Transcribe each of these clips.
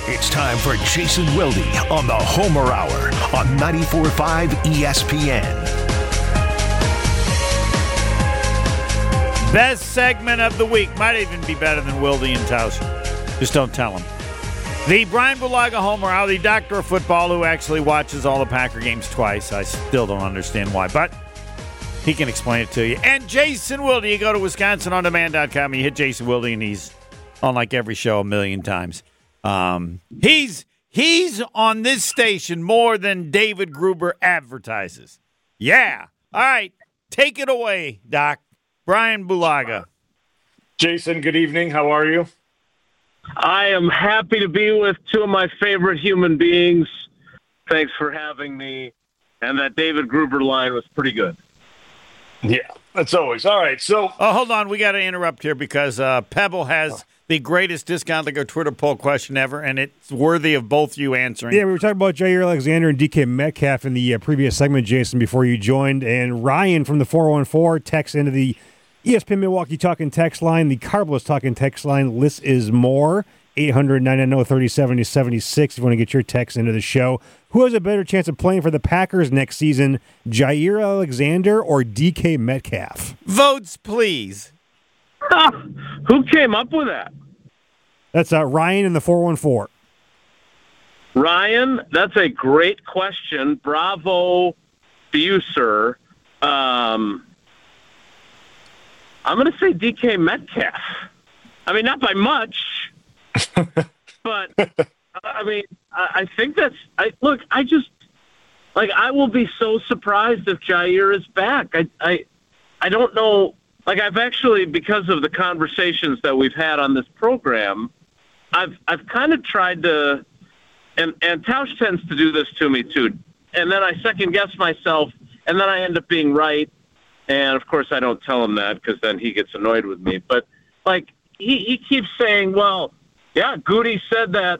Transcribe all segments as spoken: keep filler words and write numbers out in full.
It's time for Jason Wilde on the Homer Hour on ninety-four point five E S P N. Best segment of the week. Might even be better than Wilde and Tausch. Just don't tell him. The Brian Bulaga Homer Hour, the doctor of football who actually watches all the Packer games twice. I still don't understand why, but he can explain it to you. And Jason Wilde, you go to Wisconsin On Demand dot com, you hit Jason Wilde, and he's on like every show a million times. Um, he's he's on this station more than David Gruber advertises. Yeah. All right. Take it away, Doc. Brian Bulaga. Jason, good evening. How are you? I am happy to be with two of my favorite human beings. Thanks for having me. And that David Gruber line was pretty good. Yeah, that's always. All right, so. Oh, hold on. We got to interrupt here because uh, Pebble has the greatest discount like a Twitter poll question ever, and it's worthy of both you answering. Yeah, we were talking about Jair Alexander and D K Metcalf in the uh, previous segment, Jason, before you joined. And Ryan from the four one four texts into the E S P N Milwaukee Talking text line, the Carbless Talking text line. List is more. eight hundred, nine nine zero, three seven seven six if you want to get your text into the show. Who has a better chance of playing for the Packers next season, Jair Alexander or D K Metcalf? Votes, please. Who came up with that? That's uh, Ryan in the four one four. Ryan, that's a great question. Bravo to you, sir. Um, I'm going to say D K Metcalf. I mean, not by much, but I mean, I, I think that's. I look. I just like. I will be so surprised if Jair is back. I, I, I don't know. Like, I've actually, because of the conversations that we've had on this program, I've I've kind of tried to, and and Tausch tends to do this to me too, and then I second guess myself, and then I end up being right, and of course I don't tell him that because then he gets annoyed with me. But like he he keeps saying, well, yeah, Goody said that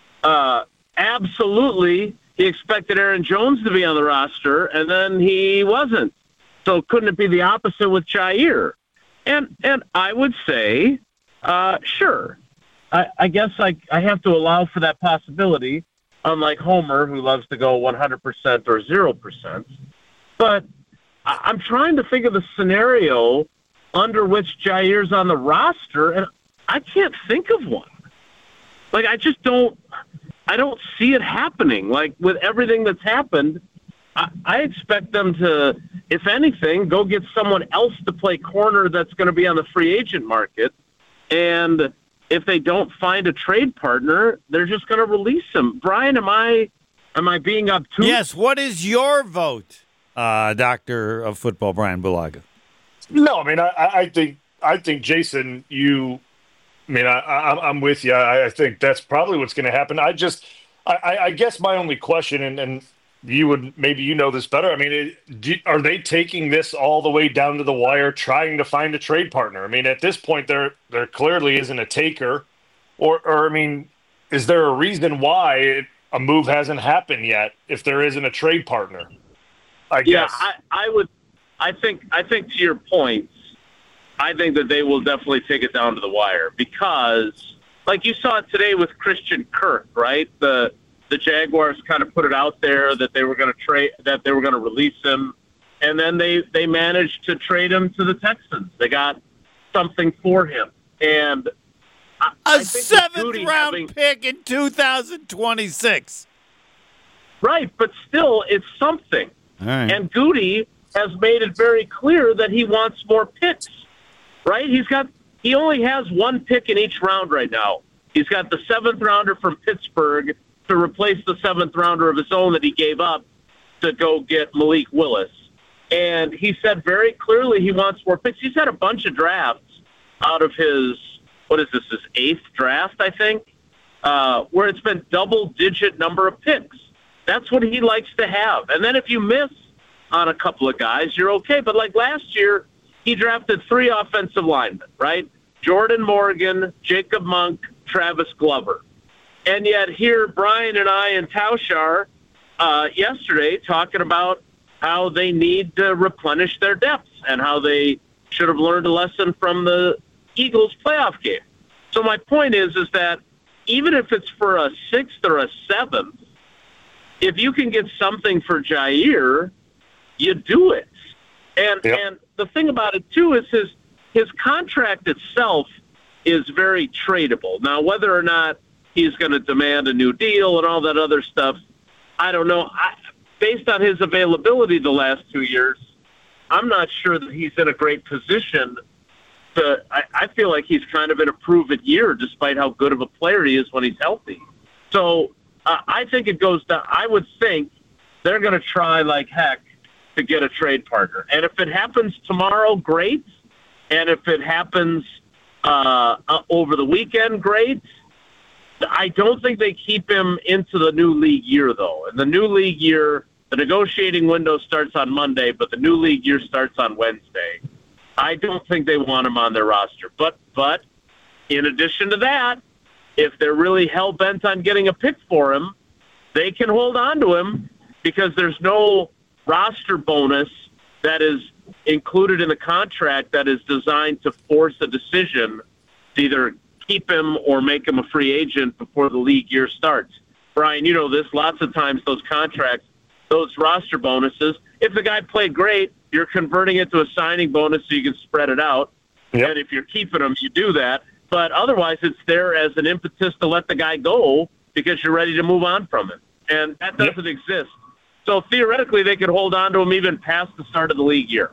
uh, absolutely he expected Aaron Jones to be on the roster, and then he wasn't. So couldn't it be the opposite with Jair? And and I would say, uh, sure. I, I guess I I have to allow for that possibility, unlike Homer, who loves to go one hundred percent or zero percent. But I, I'm trying to think of the scenario under which Jair's on the roster, and I can't think of one. Like, I just don't – I don't see it happening. Like, with everything that's happened, I, I expect them to, if anything, go get someone else to play corner that's going to be on the free agent market. And if they don't find a trade partner, they're just going to release him. Brian, am I am I being obtuse? Yes. What is your vote, uh, Doctor of Football, Brian Bulaga? No, I mean, I, I think, I think, Jason, you – I mean, I, I, I'm with you. I, I think that's probably what's going to happen. I just, I, I guess my only question, and, and you would, maybe you know this better. I mean, it, do, are they taking this all the way down to the wire, trying to find a trade partner? I mean, at this point, there, there clearly isn't a taker, or, or I mean, is there a reason why it, a move hasn't happened yet if there isn't a trade partner? I yeah, guess. I, I would, I think, I think to your point, I think that they will definitely take it down to the wire because, like you saw it today with Christian Kirk, right? The the Jaguars kind of put it out there that they were going to trade, that they were going to release him, and then they, they managed to trade him to the Texans. They got something for him, and I, a I think seventh round having, pick in two thousand twenty-six. Right, but still, it's something. All right. And Goody has made it very clear that he wants more picks. Right? He's got he only has one pick in each round right now. He's got the seventh rounder from Pittsburgh to replace the seventh rounder of his own that he gave up to go get Malik Willis. And he said very clearly he wants more picks. He's had a bunch of drafts out of his what is this, his eighth draft, I think, uh, where it's been double digit number of picks. That's what he likes to have. And then if you miss on a couple of guys, you're okay. But like last year, he drafted three offensive linemen, right? Jordan Morgan, Jacob Monk, Travis Glover. And yet here, Brian and I and Tausch are uh, yesterday talking about how they need to replenish their depth and how they should have learned a lesson from the Eagles playoff game. So my point is, is that even if it's for a sixth or a seventh, if you can get something for Jair, you do it. And yep. and the thing about it, too, is his, his contract itself is very tradable. Now, whether or not he's going to demand a new deal and all that other stuff, I don't know. I, based on his availability the last two years, I'm not sure that he's in a great position to, I, I feel like he's kind of in a prove-it year despite how good of a player he is when he's healthy. So uh, I think it goes down. I would think they're going to try like heck to get a trade partner. And if it happens tomorrow, great. And if it happens uh, uh, over the weekend, great. I don't think they keep him into the new league year, though. And the new league year, the negotiating window starts on Monday, but the new league year starts on Wednesday. I don't think they want him on their roster. But but in addition to that, if they're really hell-bent on getting a pick for him, they can hold on to him because there's no roster bonus that is included in the contract that is designed to force a decision to either keep him or make him a free agent before the league year starts. Brian, you know this, lots of times those contracts, those roster bonuses, if the guy played great, you're converting it to a signing bonus so you can spread it out. Yep. And if you're keeping him, you do that. But otherwise, it's there as an impetus to let the guy go because you're ready to move on from him. And that doesn't yep. exist. So theoretically, they could hold on to him even past the start of the league year.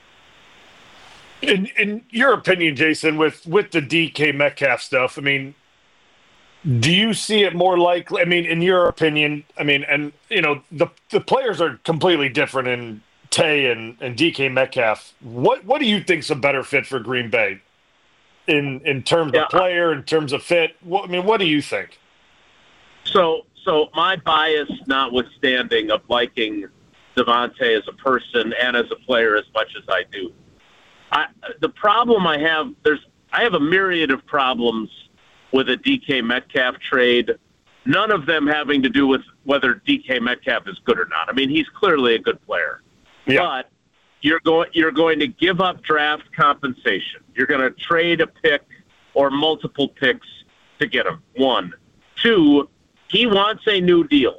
In in your opinion, Jason, with, with the D K Metcalf stuff, I mean, do you see it more likely? I mean, in your opinion, I mean, and, you know, the the players are completely different in Tay and, and D K Metcalf. What what do you think's a better fit for Green Bay in in terms yeah. of player, in terms of fit? What, I mean, what do you think? So, so my bias notwithstanding of liking Davante as a person and as a player as much as I do, I, the problem I have, there's I have a myriad of problems with a D K Metcalf trade, none of them having to do with whether D K Metcalf is good or not. I mean, he's clearly a good player. Yeah. But you're going you're going to give up draft compensation. You're going to trade a pick or multiple picks to get him. One. Two, he wants a new deal.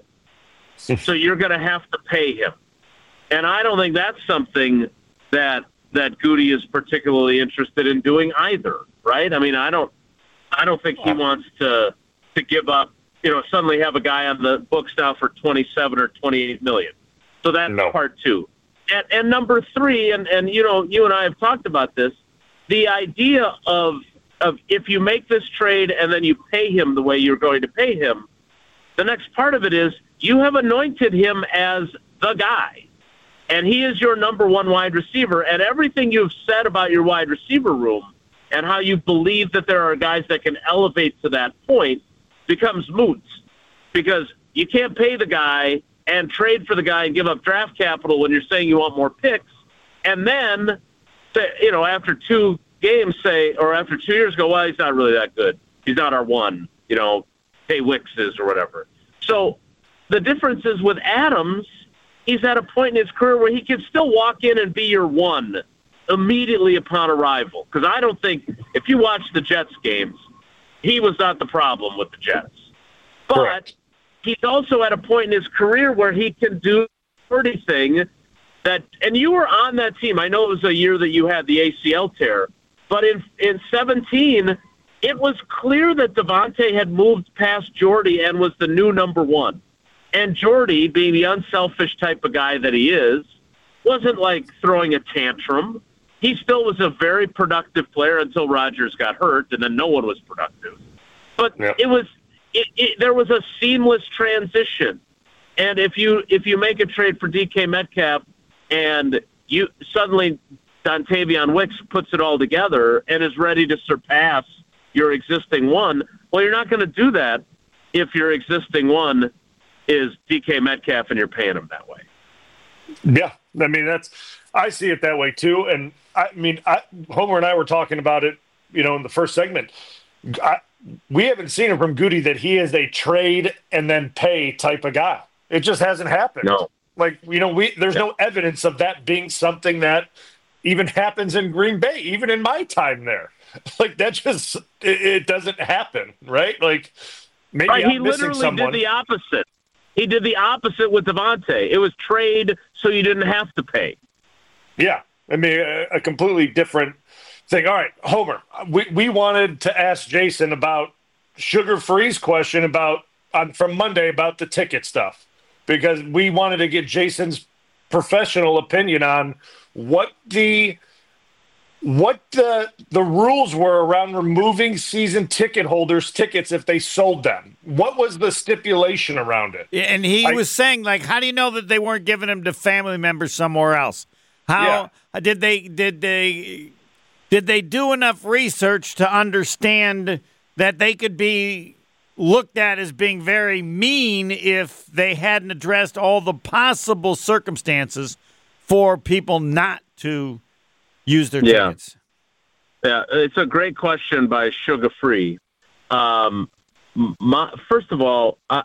So you're going to have to pay him. And I don't think that's something that that Goody is particularly interested in doing either, right? I mean, I don't I don't think he wants to to give up, you know, suddenly have a guy on the books now for twenty-seven or twenty-eight million. So that's no. part two. And, and number three, and, and you know, you and I have talked about this, the idea of of if you make this trade and then you pay him the way you're going to pay him, the next part of it is you have anointed him as the guy. And he is your number one wide receiver. And everything you've said about your wide receiver room and how you believe that there are guys that can elevate to that point becomes moot. Because you can't pay the guy and trade for the guy and give up draft capital when you're saying you want more picks. And then, you know, after two games say, or after two years go, well, he's not really that good. He's not our one, you know, Tay Wicks is or whatever. So the difference is with Adams, he's at a point in his career where he can still walk in and be your one immediately upon arrival. Because I don't think, if you watch the Jets games, he was not the problem with the Jets. But Correct. He's also at a point in his career where he can do everything that, and you were on that team. I know it was a year that you had the A C L tear, but in in seventeen, it was clear that Davante had moved past Jordy and was the new number one. And Jordy, being the unselfish type of guy that he is, wasn't like throwing a tantrum. He still was a very productive player until Rodgers got hurt, and then no one was productive. But yeah. it was it, it, there was a seamless transition. And if you if you make a trade for D K Metcalf and you suddenly Dontavion Wicks puts it all together and is ready to surpass your existing one, well, you're not going to do that if your existing one is D K Metcalf and you're paying him that way. Yeah, I mean, that's I see it that way too. And I mean, I, Homer and I were talking about it, you know, in the first segment. I, we haven't seen it from Goody that he is a trade and then pay type of guy. It just hasn't happened. No. Like, you know, we there's no evidence of that being something that even happens in Green Bay, even in my time there. Like, that just, it, it doesn't happen, right? Like, maybe right, I'm he missing literally someone. did the opposite. He did the opposite with Devontae. It was trade so you didn't have to pay. Yeah, I mean, a, a completely different thing. All right, Homer, we, we wanted to ask Jason about Sugar Free's question about on from Monday about the ticket stuff because we wanted to get Jason's professional opinion on what the what the the rules were around removing season ticket holders' tickets if they sold them. What was the stipulation around it? And he I, was saying, like, how do you know that they weren't giving them to family members somewhere else? How Yeah. did they did they did they do enough research to understand that they could be looked at as being very mean if they hadn't addressed all the possible circumstances for people not to use their Yeah. tickets? Yeah, it's a great question by Sugar Free. Um, my, first of all, I,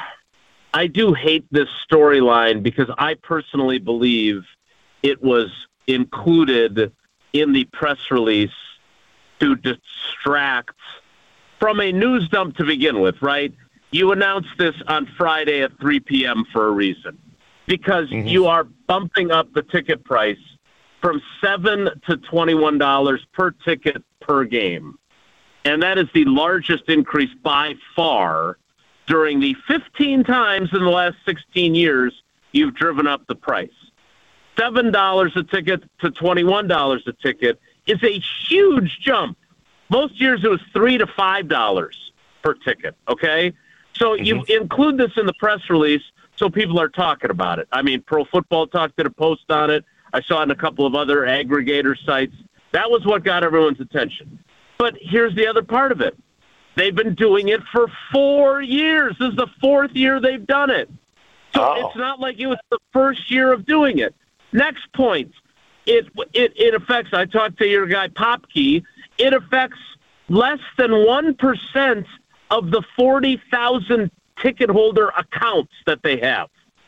I do hate this storyline because I personally believe it was included in the press release to distract from a news dump to begin with, right? You announced this on Friday at three p.m. for a reason, because mm-hmm. you are bumping up the ticket price from seven to twenty-one dollars per ticket per game. And that is the largest increase by far during the fifteen times in the last sixteen years you've driven up the price. seven dollars a ticket to twenty-one dollars a ticket is a huge jump. Most years it was three to five dollars per ticket, okay? So mm-hmm. you include this in the press release so people are talking about it. I mean, Pro Football Talk did a post on it. I saw it in a couple of other aggregator sites. That was what got everyone's attention. But here's the other part of it. They've been doing it for four years. This is the fourth year they've done it. So oh. it's not like it was the first year of doing it. Next point, it it, it affects, I talked to your guy Popkey, it affects less than one percent of the forty thousand ticket holder accounts that they have.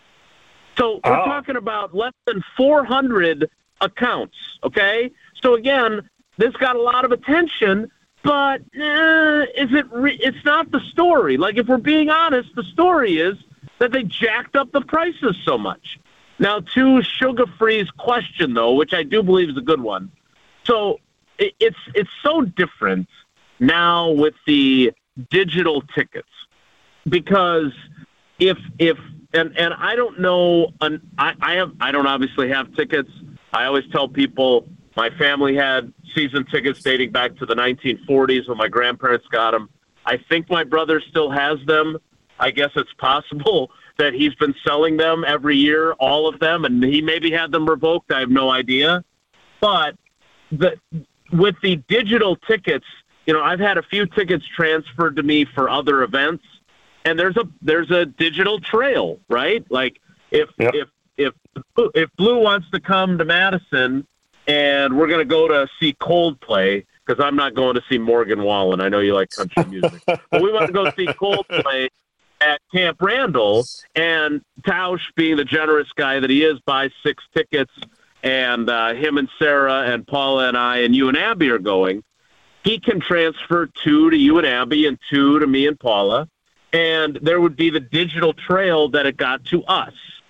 So we're oh. talking about less than four hundred accounts, okay? So again, this got a lot of attention, but eh, is it? Re- it's not the story. Like, if we're being honest, the story is that they jacked up the prices so much. Now, to Sugar Free's question, though, which I do believe is a good one. So it, it's it's so different now with the digital tickets, because if if and and I don't know, an, I I have I don't obviously have tickets. I always tell people my family had season tickets dating back to the nineteen forties when my grandparents got them. I think my brother still has them. I guess it's possible that he's been selling them every year, all of them, and he maybe had them revoked. I have no idea. But the, with the digital tickets, you know, I've had a few tickets transferred to me for other events, and there's a there's a digital trail, right? Like if yep. if if if Blue wants to come to Madison and we're going to go to see Coldplay, because I'm not going to see Morgan Wallen. I know you like country music. But we want to go see Coldplay at Camp Randall, and Tausch, being the generous guy that he is, buys six tickets, and uh, him and Sarah and Paula and I and you and Abby are going. He can transfer two to you and Abby and two to me and Paula, and there would be the digital trail that it got to us.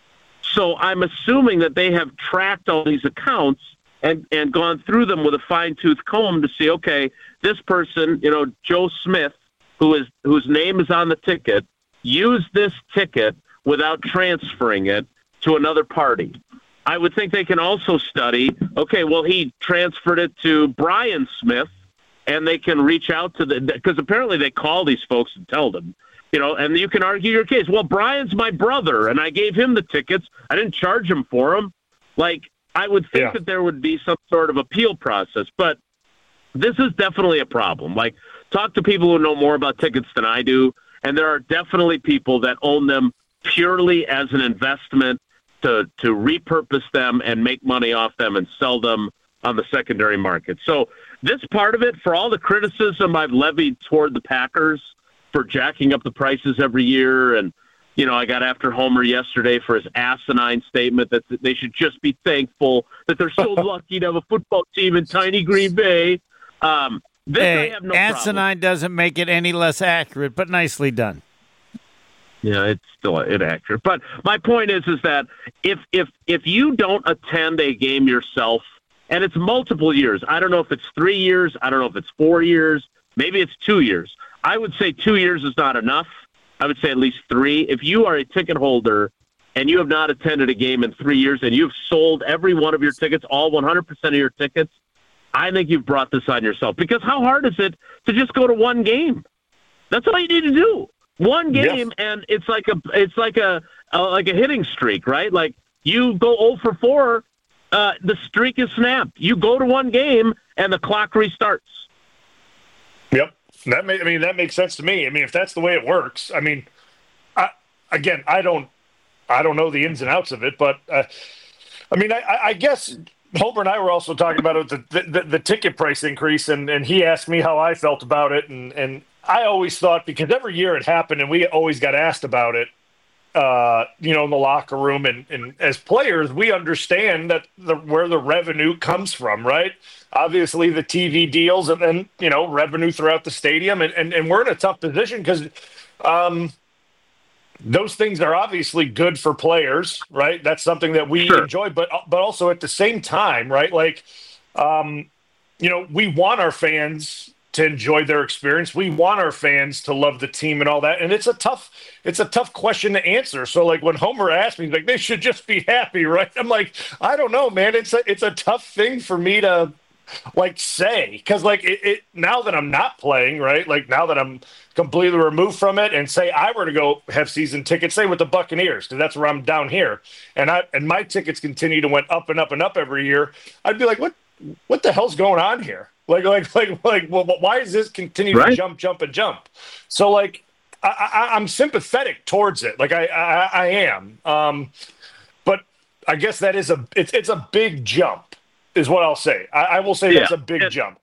So I'm assuming that they have tracked all these accounts and, and gone through them with a fine-tooth comb to see, okay, this person, you know, Joe Smith, who is whose name is on the ticket, used this ticket without transferring it to another party. I would think they can also study, okay, well, he transferred it to Brian Smith, and they can reach out to the, because apparently they call these folks and tell them, you know, and you can argue your case. Well, Brian's my brother, and I gave him the tickets. I didn't charge him for them. Like, I would think yeah. that there would be some sort of appeal process, but this is definitely a problem. Like, talk to people who know more about tickets than I do, and there are definitely people that own them purely as an investment to to repurpose them and make money off them and sell them on the secondary market. So this part of it, for all the criticism I've levied toward the Packers for jacking up the prices every year, and, you know, I got after Homer yesterday for his asinine statement that they should just be thankful that they're so lucky to have a football team in tiny Green Bay. Um, This hey, I have no asinine doesn't make it any less accurate, but nicely done. Yeah, it's still inaccurate. But my point is, is that if if if you don't attend a game yourself, and it's multiple years, I don't know if it's three years, I don't know if it's four years, maybe it's two years. I would say two years is not enough. I would say at least three. If you are a ticket holder and you have not attended a game in three years and you've sold every one of your tickets, all one hundred percent of your tickets, I think you've brought this on yourself. Because how hard is it to just go to one game? That's all you need to do. One game, yeah. And it's like a it's like a, a like a hitting streak, right? Like you go oh for four, uh, the streak is snapped. You go to one game, and the clock restarts. Yep, that may, I mean that makes sense to me. I mean, if that's the way it works, I mean, I, again, I don't I don't know the ins and outs of it, but uh, I mean, I, I guess Homer and I were also talking about it, the, the the ticket price increase, and and he asked me how I felt about it, and and. I always thought, because every year it happened and we always got asked about it, uh, you know, in the locker room. And, and as players, we understand that the, where the revenue comes from, right? Obviously, the T V deals and then, you know, revenue throughout the stadium. And, and, and we're in a tough position because um, those things are obviously good for players, right? That's something that we sure. enjoy. But, but also at the same time, right, like, um, you know, we want our fans to enjoy their experience. We want our fans to love the team and all that. And it's a tough, it's a tough question to answer. So like when Homer asked me, like, they should just be happy, right? I'm like, I don't know, man. It's a, it's a tough thing for me to like say, cause like it, it now that I'm not playing, right? Like now that I'm completely removed from it, and say I were to go have season tickets, say with the Buccaneers, cause that's where I'm down here. And I, and my tickets continue to went up and up and up every year. I'd be like, what, what the hell's going on here? Like, like, like, like, well, why does this continue right. to jump, jump, and jump? So, like, I, I, I'm sympathetic towards it. Like, I, I, I am. Um, but I guess that is a, it's, it's a big jump, is what I'll say. I, I will say yeah. that's a big and, jump.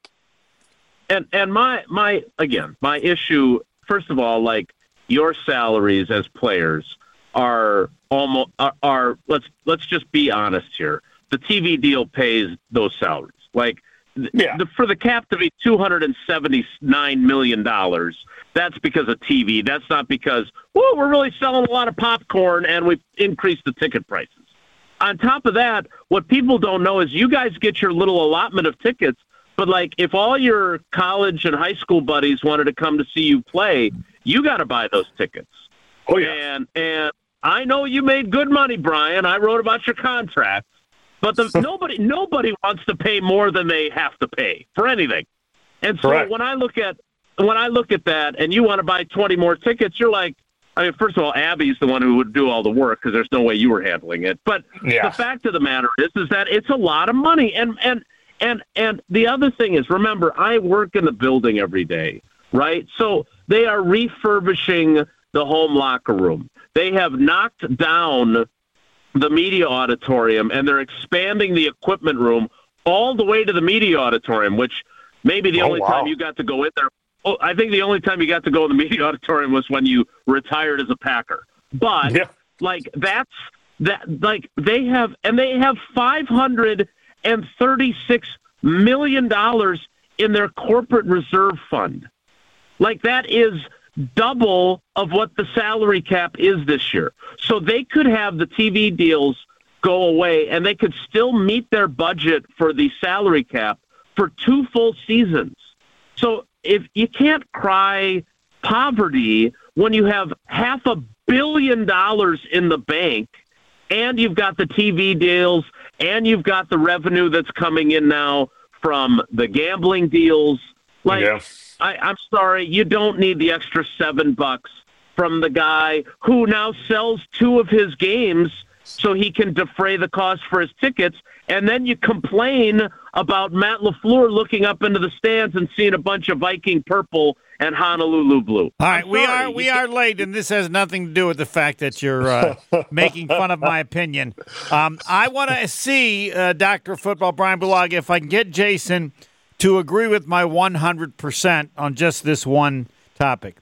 And and my my again, my issue. First of all, like your salaries as players are almost are, are let's let's just be honest here. The T V deal pays those salaries. Like. Yeah. The, for the cap to be two hundred seventy-nine million dollars, that's because of T V. That's not because, well, we're really selling a lot of popcorn and we've increased the ticket prices. On top of that, what people don't know is you guys get your little allotment of tickets, but, like, if all your college and high school buddies wanted to come to see you play, you got to buy those tickets. Oh, yeah. And, and I know you made good money, Brian. I wrote about your contract. But the, nobody nobody wants to pay more than they have to pay for anything. And so Correct. when I look at when I look at that, and you want to buy twenty more tickets, you're like, I mean, first of all, Abby's the one who would do all the work because there's no way you were handling it. But yeah. the fact of the matter is, is that it's a lot of money. And and and and the other thing is, remember, I work in the building every day, right? So they are refurbishing the home locker room. They have knocked down the media auditorium, and they're expanding the equipment room all the way to the media auditorium, which maybe the oh, only wow. time you got to go in there. Oh, I think the only time you got to go in the media auditorium was when you retired as a Packer. But yeah. like that's that, like they have, and they have five hundred thirty-six million dollars in their corporate reserve fund. Like that is double of what the salary cap is this year. So they could have the T V deals go away and they could still meet their budget for the salary cap for two full seasons. So if you can't cry poverty when you have half a billion dollars in the bank and you've got the T V deals and you've got the revenue that's coming in now from the gambling deals, like yeah. I, I'm sorry, you don't need the extra seven bucks from the guy who now sells two of his games so he can defray the cost for his tickets. And then you complain about Matt LaFleur looking up into the stands and seeing a bunch of Viking purple and Honolulu blue. All right, we are we are late, and this has nothing to do with the fact that you're uh, making fun of my opinion. Um, I want to see uh, Doctor Football Brian Bulaga if I can get Jason to agree with my one hundred percent on just this one topic.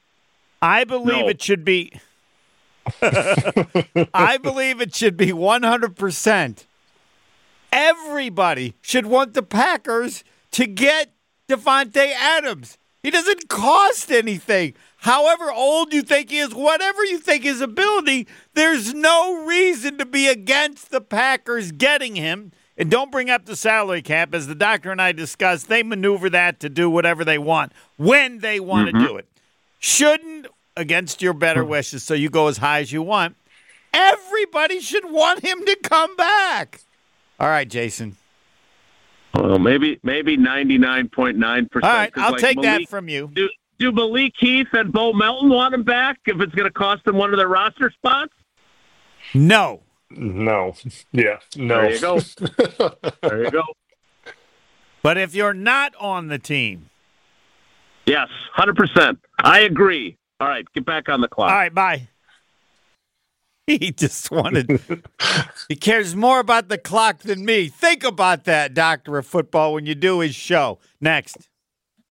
I believe no. it should be I believe it should be one hundred percent. Everybody should want the Packers to get Devontae Adams. He doesn't cost anything. However old you think he is, whatever you think his ability, there's no reason to be against the Packers getting him. And don't bring up the salary cap. As the doctor and I discussed, they maneuver that to do whatever they want when they want mm-hmm. to do it. Shouldn't, against your better wishes, so you go as high as you want, everybody should want him to come back. All right, Jason. Well, maybe maybe ninety-nine point nine percent. All right, I'll like take Malik, that from you. Do, do Malik Heath and Bo Melton want him back if it's going to cost them one of their roster spots? No. No. Yeah, no. There you go. There you go. But if you're not on the team. Yes, one hundred percent. I agree. All right, get back on the clock. All right, bye. He just wanted, he cares more about the clock than me. Think about that, Doctor of Football, when you do his show. Next.